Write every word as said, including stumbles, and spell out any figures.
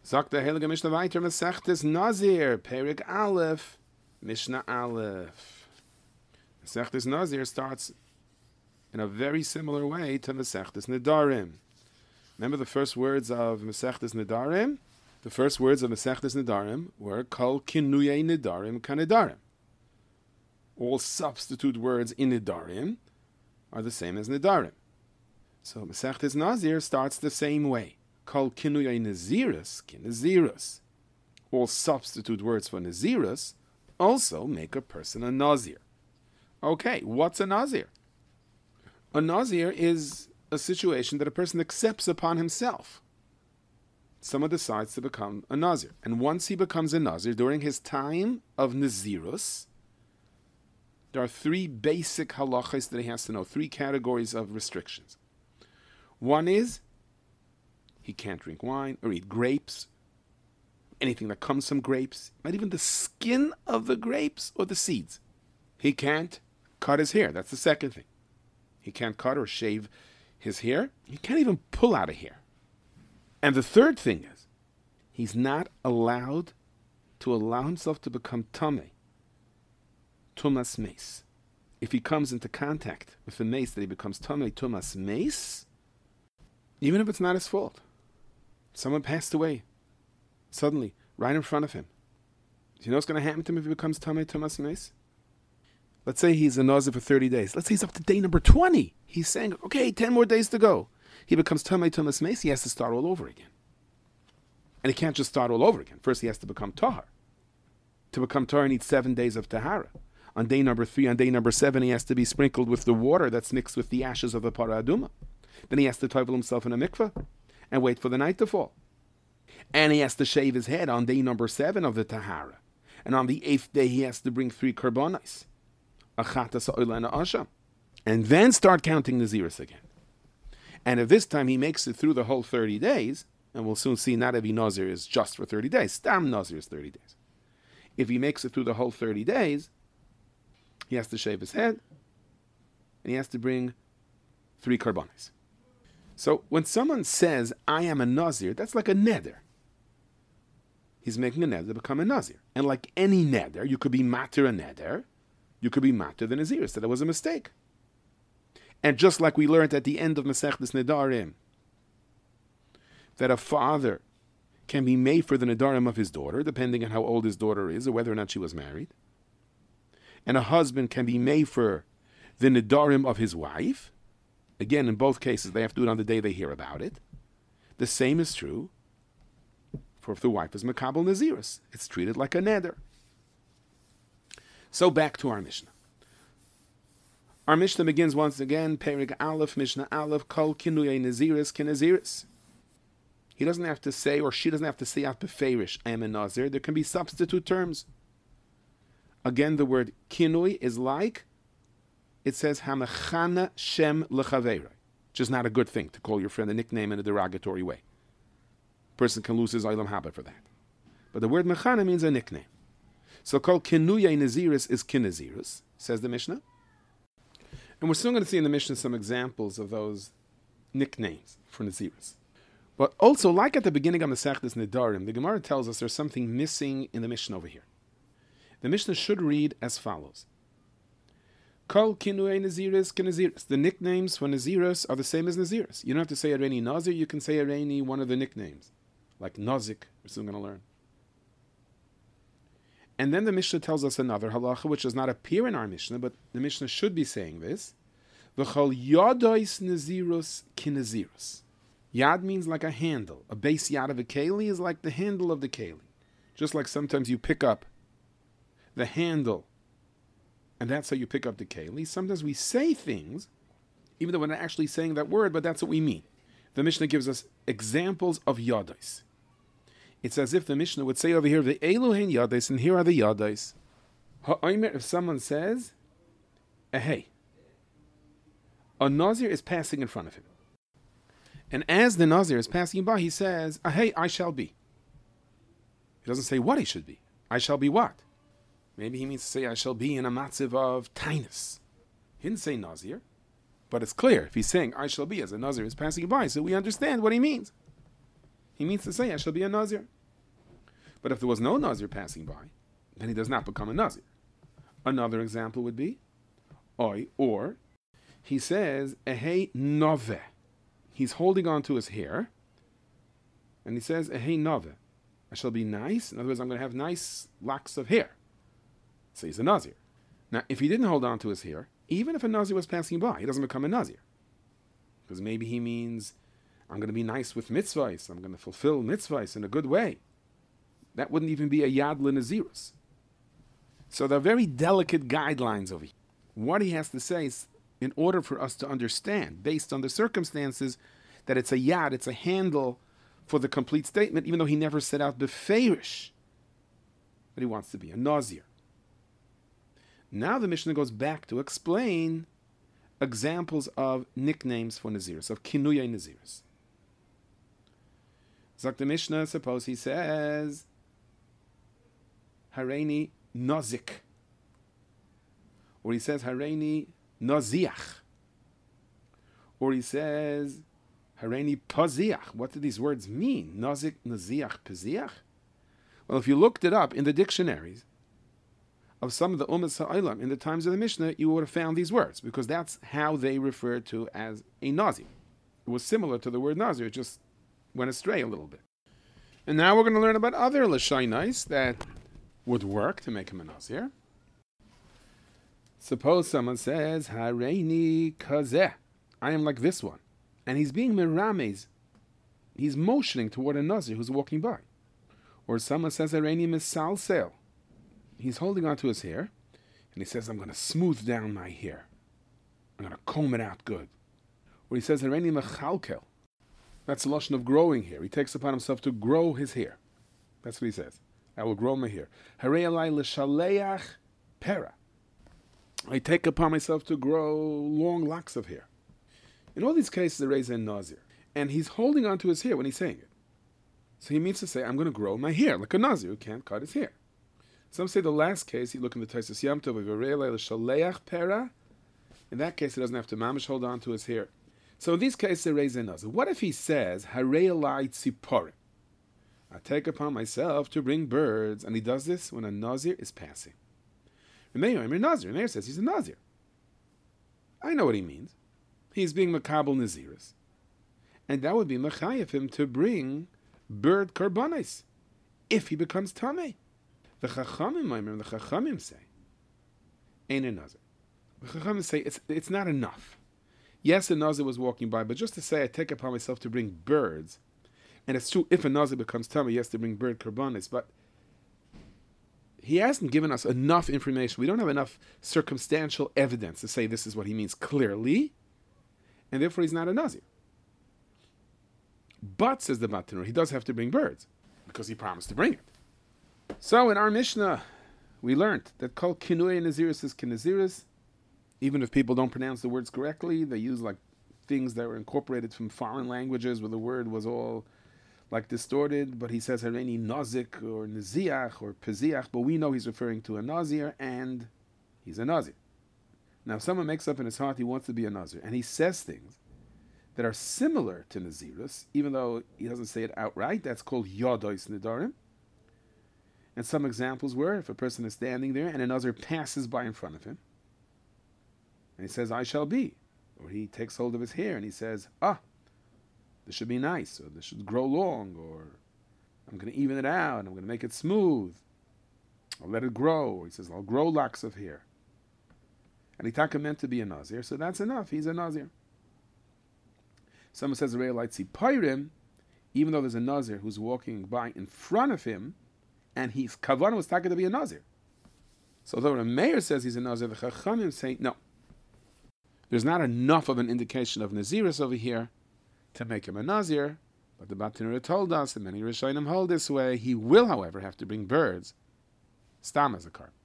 Sagt der Heilige Mishnah weiter, Masechtes Nazir, Perik Aleph, Mishnah Aleph. Masechtes Nazir starts in a very similar way to Masechtes Nedarim. Remember the first words of Masechtes Nedarim? The first words of Masechtes Nedarim were Kol Kinuyei Nedarim Kanedarim. All substitute words in Nedarim are the same as Nedarim. So Masechtes Nazir starts the same way. Kol Kinuyei Nazirus Kinazirus. All substitute words for Nazirus also make a person a Nazir. Okay, what's a Nazir? A Nazir is a situation that a person accepts upon himself. Someone decides to become a Nazir. And once he becomes a Nazir, during his time of Nazirus, there are three basic halachas that he has to know, three categories of restrictions. One is, he can't drink wine or eat grapes, anything that comes from grapes, not even the skin of the grapes or the seeds. He can't cut his hair. That's the second thing. He can't cut or shave his hair. He can't even pull out a hair. And the third thing is, he's not allowed to allow himself to become tameh, tumas meis. If he comes into contact with the mace that he becomes tameh, tumas meis, even if it's not his fault. Someone passed away suddenly, right in front of him. Do you know what's going to happen to him if he becomes tameh, tumas meis? Let's say he's a nazir for thirty days. Let's say he's up to day number twenty. He's saying, okay, ten more days to go. He becomes tameh tumas meis, he has to start all over again. And he can't just start all over again. First he has to become tahar. To become tahar, he needs seven days of tahara. On day number three, on day number seven, he has to be sprinkled with the water that's mixed with the ashes of the para aduma. Then he has to tovel himself in a mikveh and wait for the night to fall. And he has to shave his head on day number seven of the tahara. And on the eighth day, he has to bring three karbonis. And then start counting Naziris again. And if this time he makes it through the whole thirty days, and we'll soon see not every Nazir is just for thirty days, Stam Nazir is thirty days. If he makes it through the whole thirty days, he has to shave his head, and he has to bring three karbonis. So when someone says, I am a Nazir, that's like a neder. He's making a neder to become a Nazir. And like any neder, you could be matir a neder, you could be matir the Naziris, that it was a mistake. And just like we learned at the end of Masechtes Nedarim, that a father can be made for the Nedarim of his daughter, depending on how old his daughter is or whether or not she was married. And a husband can be made for the Nedarim of his wife. Again, in both cases, they have to do it on the day they hear about it. The same is true for if the wife is Makabel Naziris. It's treated like a neder. So back to our Mishnah. Our Mishnah begins once again, Perik Aleph, Mishnah Aleph, Kol Kinuyei Naziris Kinaziris. He doesn't have to say, or she doesn't have to say out beferish, I am a Nazir. There can be substitute terms. Again, the word kinui is like, it says, Hamechana Shem Lechaveiroi, which is not a good thing to call your friend a nickname in a derogatory way. A person can lose his Olam Haba for that. But the word mechana means a nickname. So called Kinuyei Naziris is Kinazirus, says the Mishnah. And we're still going to see in the Mishnah some examples of those nicknames for Naziris. But also, like at the beginning of Masechtes Nedarim, the Gemara tells us there's something missing in the Mishnah over here. The Mishnah should read as follows. Kol Kinuyei Naziris Kinaziris. The nicknames for Naziris are the same as Naziris. You don't have to say Areni Nazir, you can say Areni one of the nicknames. Like Nazik, we're soon going to learn. And then the Mishnah tells us another halacha, which does not appear in our Mishnah, but the Mishnah should be saying this. V'chol yadois nazirus kinazirus. Yad means like a handle. A base yad of a keli is like the handle of the keli. Just like sometimes you pick up the handle, and that's how you pick up the keli. Sometimes we say things, even though we're not actually saying that word, but that's what we mean. The Mishnah gives us examples of yadois. It's as if the Mishnah would say over here, the Eluhen Yadais, and here are the Yadais. Ha'omer, if someone says, hey, a Nazir is passing in front of him. And as the Nazir is passing by, he says, hey, I shall be. He doesn't say what he should be. I shall be what? Maybe he means to say, I shall be in a matziv of tainus. He didn't say Nazir, but it's clear. If he's saying, I shall be, as a Nazir is passing by, so we understand what he means. He means to say, I shall be a Nazir. But if there was no Nazir passing by, then he does not become a Nazir. Another example would be, Oi, or he says, Ehei nove. He's holding on to his hair, and he says, Ehei nove. I shall be nice. In other words, I'm going to have nice locks of hair. So he's a Nazir. Now, if he didn't hold on to his hair, even if a Nazir was passing by, he doesn't become a Nazir. Because maybe he means, I'm going to be nice with mitzvahs. I'm going to fulfill mitzvahs in a good way. That wouldn't even be a Yad L'Nazirus. So there are very delicate guidelines over here. What he has to say is, in order for us to understand, based on the circumstances, that it's a Yad, it's a handle for the complete statement, even though he never set out befeirish that he wants to be a Nazir. Now the Mishnah goes back to explain examples of nicknames for Naziris, of Kinuyay Naziris. Zak the Mishnah, suppose he says, Hareini Nozik. Or he says, Hareini Noziach. Or he says, Hareini Paziach. What do these words mean? Nozik, Noziach, Paziach? Well, if you looked it up in the dictionaries of some of the Ummas Ha'olam in the times of the Mishnah, you would have found these words, because that's how they referred to as a Nazir. It was similar to the word Nazir, it just went astray a little bit. And now we're going to learn about other Lashainais that would work to make him a Nazir. Suppose someone says, Hareini Kazeh. I am like this one. And he's being Mirames. He's motioning toward a Nazir who's walking by. Or someone says, Hareini Misalsel. He's holding on to his hair, and he says, I'm going to smooth down my hair. I'm going to comb it out good. Or he says, Hareini Mechalkel. That's the lashon of growing hair. He takes upon himself to grow his hair. That's what he says. I will grow my hair. Harei alai l'shaleach pera. I take upon myself to grow long locks of hair. In all these cases, there is a Nazir. And he's holding on to his hair when he's saying it. So he means to say, I'm going to grow my hair, like a Nazir who can't cut his hair. Some say the last case, you look in the Taisus Yom Tov, Harei alai l'shaleach pera. In that case, he doesn't have to mamish hold on to his hair. So in these cases, there is a Nazir. What if he says, Harei alai tziporim? I take upon myself to bring birds, and he does this when a Nazir is passing. Meir, I'm a Nazir. Meir says he's a Nazir. I know what he means. He's being Makabel Naziris. And that would be Mechayev him to bring bird karbanis, if he becomes Tameh. The Chachamim, the Chachamim say, ain't a Nazir. The Chachamim say it's, it's not enough. Yes, a Nazir was walking by, but just to say I take upon myself to bring birds, and it's true, if a Nazir becomes Tameh, he has to bring bird karbanis, but he hasn't given us enough information. We don't have enough circumstantial evidence to say this is what he means clearly, and therefore he's not a Nazir. But, says the Batanur, he does have to bring birds, because he promised to bring it. So in our Mishnah, we learned that Kol Kinuyay Naziris is Kinaziris. Even if people don't pronounce the words correctly, they use like things that were incorporated from foreign languages where the word was all like distorted, but he says Hareini Nozik or Naziach or Peziach, but we know he's referring to a Nazir, and he's a Nazir. Now, if someone makes up in his heart he wants to be a Nazir, and he says things that are similar to Nazirus, even though he doesn't say it outright, that's called Yodois Nidarim. And some examples were, if a person is standing there and a Nazir passes by in front of him, and he says, I shall be, or he takes hold of his hair and he says, ah, this should be nice, or this should grow long, or I'm going to even it out, I'm going to make it smooth, I'll let it grow, or he says, I'll grow locks of hair. And he taka meant to be a Nazir, so that's enough, he's a Nazir. Someone says, Pairim, even though there's a Nazir who's walking by in front of him, and his kavanah was taka to be a Nazir. So though the mayor says he's a Nazir, the Chachamim say, no, there's not enough of an indication of Nazirus over here to make him a Nazir, but the Batanura told us, and many Rishonim hold this way, he will, however, have to bring birds, stam as a cart.